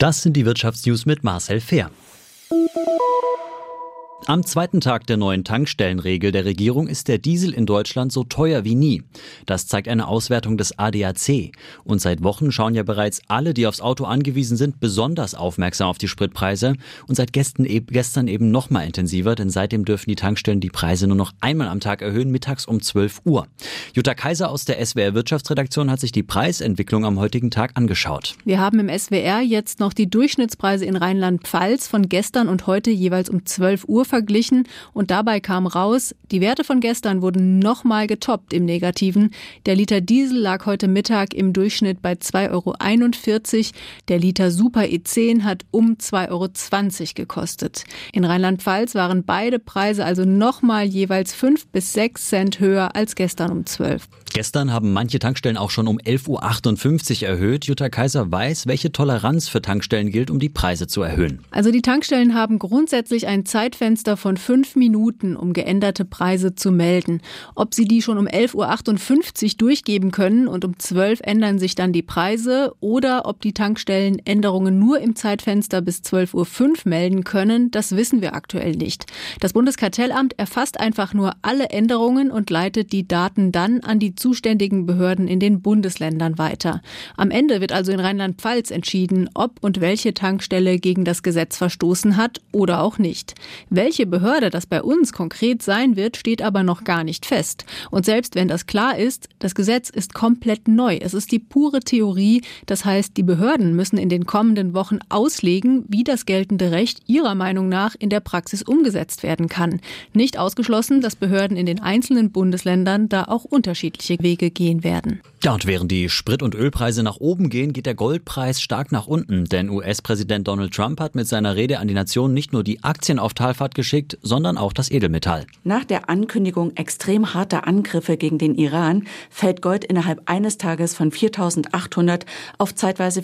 Das sind die Wirtschaftsnews mit Marcel Fehr. Am zweiten Tag der neuen Tankstellenregel der Regierung ist der Diesel in Deutschland so teuer wie nie. Das zeigt eine Auswertung des ADAC. Und seit Wochen schauen ja bereits alle, die aufs Auto angewiesen sind, besonders aufmerksam auf die Spritpreise. Und seit gestern eben noch mal intensiver, denn seitdem dürfen die Tankstellen die Preise nur noch einmal am Tag erhöhen, mittags um 12 Uhr. Jutta Kaiser aus der SWR Wirtschaftsredaktion hat sich die Preisentwicklung am heutigen Tag angeschaut. Wir haben im SWR jetzt noch die Durchschnittspreise in Rheinland-Pfalz von gestern und heute jeweils um 12 Uhr verglichen und dabei kam raus, die Werte von gestern wurden nochmal getoppt im Negativen. Der Liter Diesel lag heute Mittag im Durchschnitt bei 2,41 €. Der Liter Super E10 hat um 2,20 € gekostet. In Rheinland-Pfalz waren beide Preise also nochmal jeweils 5 bis 6 Cent höher als gestern um 12. Gestern haben manche Tankstellen auch schon um 11,58 Uhr erhöht. Jutta Kaiser weiß, welche Toleranz für Tankstellen gilt, um die Preise zu erhöhen. Also die Tankstellen haben grundsätzlich ein Zeitfenster von 5 Minuten, um geänderte Preise zu melden. Ob sie die schon um 11,58 Uhr durchgeben können und um 12 Uhr ändern sich dann die Preise oder ob die Tankstellen Änderungen nur im Zeitfenster bis 12,05 Uhr melden können, das wissen wir aktuell nicht. Das Bundeskartellamt erfasst einfach nur alle Änderungen und leitet die Daten dann an die zuständigen Behörden in den Bundesländern weiter. Am Ende wird also in Rheinland-Pfalz entschieden, ob und welche Tankstelle gegen das Gesetz verstoßen hat oder auch nicht. Welche Behörde das bei uns konkret sein wird, steht aber noch gar nicht fest. Und selbst wenn das klar ist, das Gesetz ist komplett neu. Es ist die pure Theorie. Das heißt, die Behörden müssen in den kommenden Wochen auslegen, wie das geltende Recht ihrer Meinung nach in der Praxis umgesetzt werden kann. Nicht ausgeschlossen, dass Behörden in den einzelnen Bundesländern da auch unterschiedliche Wege gehen werden. Ja, und während die Sprit- und Ölpreise nach oben gehen, geht der Goldpreis stark nach unten. Denn US-Präsident Donald Trump hat mit seiner Rede an die Nation nicht nur die Aktien auf Talfahrt geschickt, sondern auch das Edelmetall. Nach der Ankündigung extrem harter Angriffe gegen den Iran fällt Gold innerhalb eines Tages von 4.800 auf zeitweise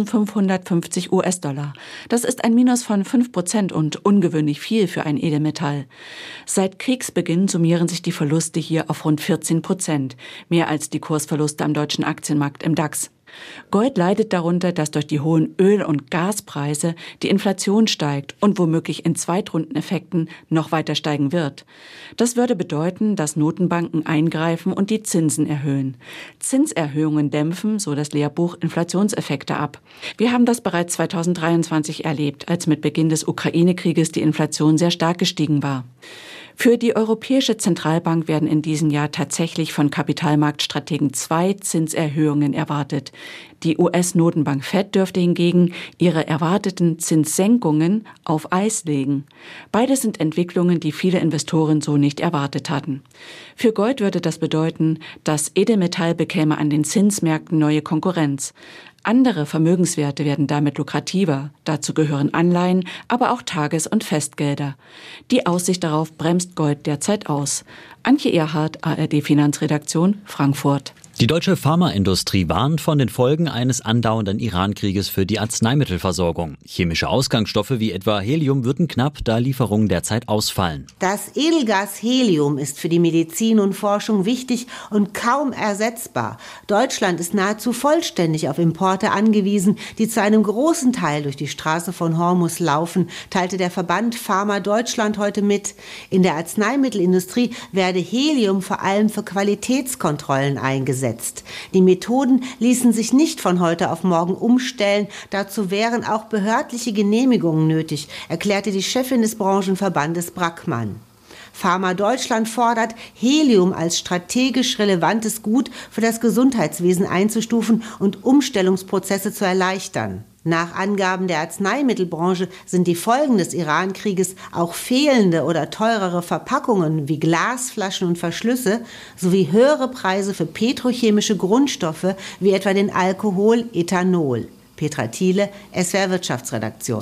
4.550 US-Dollar. Das ist ein Minus von 5% und ungewöhnlich viel für ein Edelmetall. Seit Kriegsbeginn summieren sich die Verluste hier auf rund 14%, mehr als die Kursverluste am deutschen Aktienmarkt im DAX. Gold leidet darunter, dass durch die hohen Öl- und Gaspreise die Inflation steigt und womöglich in Zweitrundeneffekten noch weiter steigen wird. Das würde bedeuten, dass Notenbanken eingreifen und die Zinsen erhöhen. Zinserhöhungen dämpfen, so das Lehrbuch, Inflationseffekte ab. Wir haben das bereits 2023 erlebt, als mit Beginn des Ukraine-Krieges die Inflation sehr stark gestiegen war. Für die Europäische Zentralbank werden in diesem Jahr tatsächlich von Kapitalmarktstrategen 2 Zinserhöhungen erwartet. Die US-Notenbank Fed dürfte hingegen ihre erwarteten Zinssenkungen auf Eis legen. Beides sind Entwicklungen, die viele Investoren so nicht erwartet hatten. Für Gold würde das bedeuten, das Edelmetall bekäme an den Zinsmärkten neue Konkurrenz. Andere Vermögenswerte werden damit lukrativer. Dazu gehören Anleihen, aber auch Tages- und Festgelder. Die Aussicht darauf bremst Gold derzeit aus. Antje Erhardt, ARD Finanzredaktion, Frankfurt. Die deutsche Pharmaindustrie warnt von den Folgen eines andauernden Iran-Krieges für die Arzneimittelversorgung. Chemische Ausgangsstoffe wie etwa Helium würden knapp, da Lieferungen derzeit ausfallen. Das Edelgas Helium ist für die Medizin und Forschung wichtig und kaum ersetzbar. Deutschland ist nahezu vollständig auf Importe angewiesen, die zu einem großen Teil durch die Straße von Hormuz laufen, teilte der Verband Pharma Deutschland heute mit. In der Arzneimittelindustrie werde Helium vor allem für Qualitätskontrollen eingesetzt. Die Methoden ließen sich nicht von heute auf morgen umstellen. Dazu wären auch behördliche Genehmigungen nötig, erklärte die Chefin des Branchenverbandes Brackmann. Pharma Deutschland fordert, Helium als strategisch relevantes Gut für das Gesundheitswesen einzustufen und Umstellungsprozesse zu erleichtern. Nach Angaben der Arzneimittelbranche sind die Folgen des Iran-Krieges auch fehlende oder teurere Verpackungen wie Glasflaschen und Verschlüsse sowie höhere Preise für petrochemische Grundstoffe wie etwa den Alkohol Ethanol. Petra Thiele, SWR Wirtschaftsredaktion.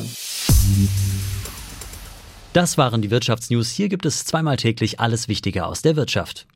Das waren die Wirtschaftsnews. Hier gibt es zweimal täglich alles Wichtige aus der Wirtschaft.